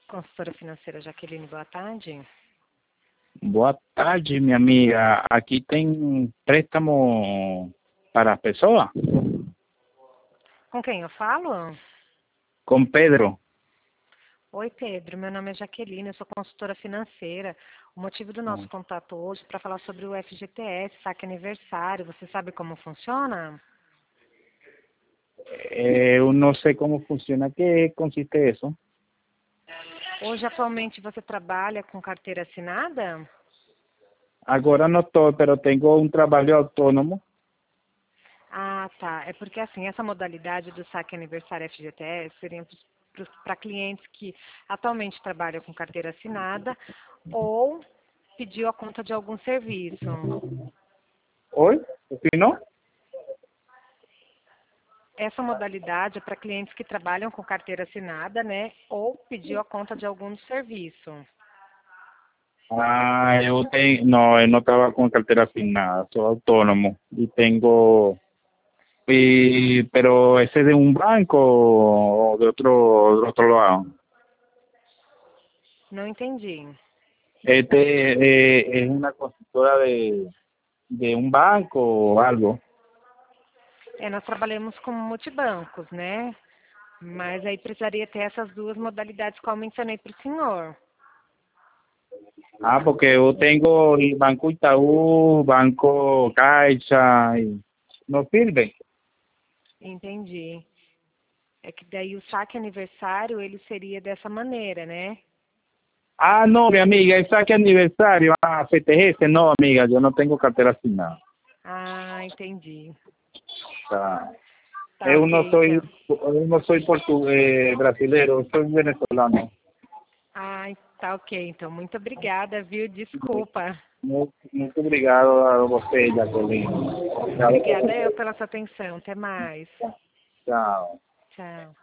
Consultora financeira Jaqueline, boa tarde. Boa tarde, minha amiga. Aqui tem préstamo para a pessoa? Com quem eu falo? Com Pedro. Oi, Pedro. Meu nome é Jaqueline, eu sou consultora financeira. O motivo do nosso contato hoje é para falar sobre o FGTS, saque aniversário. Você sabe como funciona? Eu não sei como funciona. Que consiste isso? Hoje, atualmente, você trabalha com carteira assinada? Agora não estou, mas tenho um trabalho autônomo. Ah, tá. É porque, assim, essa modalidade do saque aniversário FGTS seria para clientes que atualmente trabalham com carteira assinada ou pediu a conta de algum serviço. Oi? Opinião? Essa modalidade é para clientes que trabalham com carteira assinada, né? Ou pediu a conta de algum serviço. Ah, eu tenho. Não, eu não estava com carteira assinada, sou autônomo. E tenho. Pero ese de un banco o de otro lado. Não entendi. Es una consultora de un banco o algo. Nós trabalhamos com multibancos, né? Mas aí precisaria ter essas duas modalidades que eu mencionei para o senhor. Ah, porque yo tengo el Banco Itaú, Banco Caixa, y no sirve. Entendi. É que daí o saque aniversário, ele seria dessa maneira, né? Ah, no, mi amiga, es saque aniversario. Ah, FTS, no, amiga, yo no tengo cartera asignada. Ah, entendi. Tá. Tá, ok, então. Eu não sou brasileiro, eu sou venezolano. Ah, tá ok, então. Muito obrigada, viu? Desculpa. Muito obrigado a você, Jacqueline. Obrigada eu pela sua atenção. Até mais. Tchau. Tchau.